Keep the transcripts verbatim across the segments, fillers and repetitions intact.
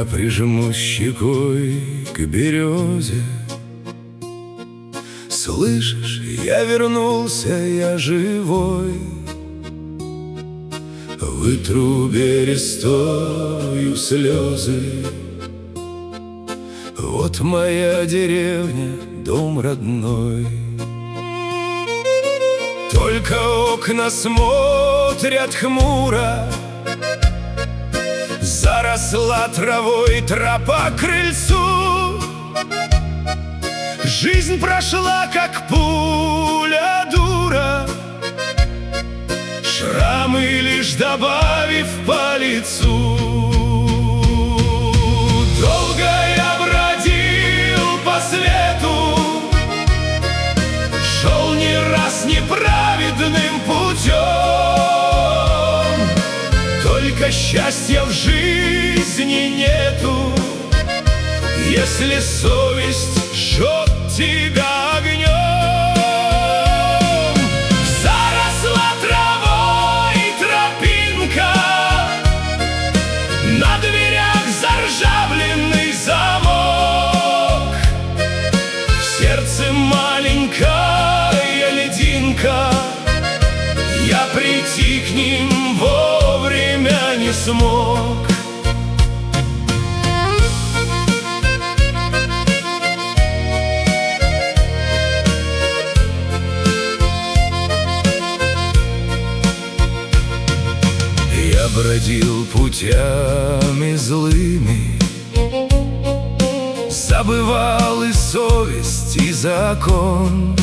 Я прижмусь щекой к березе. Слышишь, я вернулся, я живой. Вытру берестою слезы. Вот моя деревня, дом родной. Только окна смотрят хмуро. Заросла травой тропа к крыльцу. Жизнь прошла, как пуля дура, шрамы лишь добавив по лицу. Долго я бродил по свету, шел не раз неправедным путем. Только счастья в жизни нету, если совесть жжет тебя огнем. Заросла травой тропинка, на дверях заржавленный замок. В сердце маленькая льдинка, я прийти к ним вовремя не смог. Я бродил путями злыми, забывал и совесть, и закон.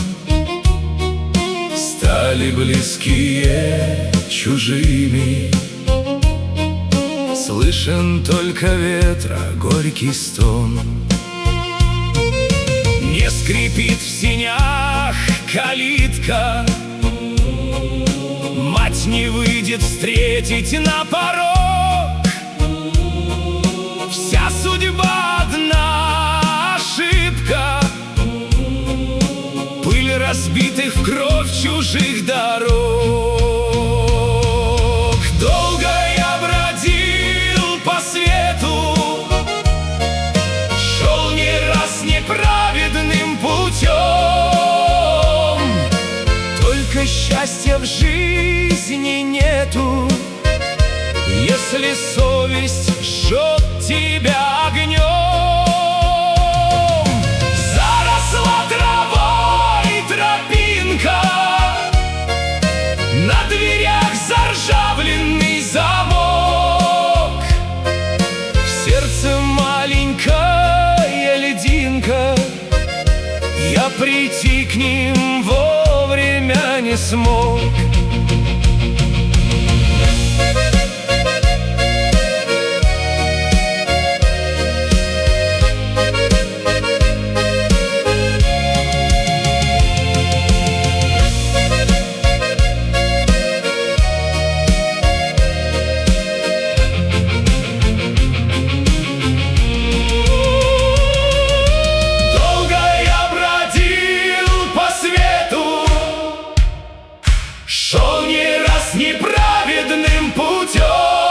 Стали близкие чужими, слышен только ветра горький стон. Не скрипит в сенях калитка, мать не выйдет встретить на порог. Вся судьба одна ошибка, пыль разбитых в кровь чужих дорог. Долго я бродил по свету, шел не раз неправедным путем. Только счастья в жизни нету, если совесть жжет тебя огнем. Заросла травой тропинка, на дверях заржавленный замок. В сердце маленькая льдинка, я прийти к ним вовремя не смог. Шел не раз неправедным путем,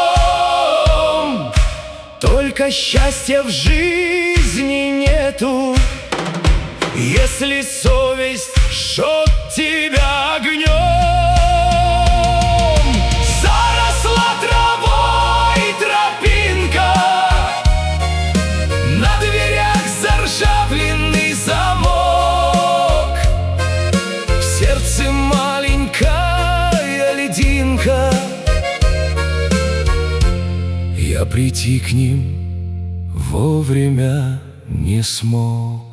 только счастья в жизни нету, если совесть жжет тебя огнем. Заросла травой тропинка, на дверях заржавленный замок. В сердце маленькая льдинка, я прийти к ним вовремя не смог.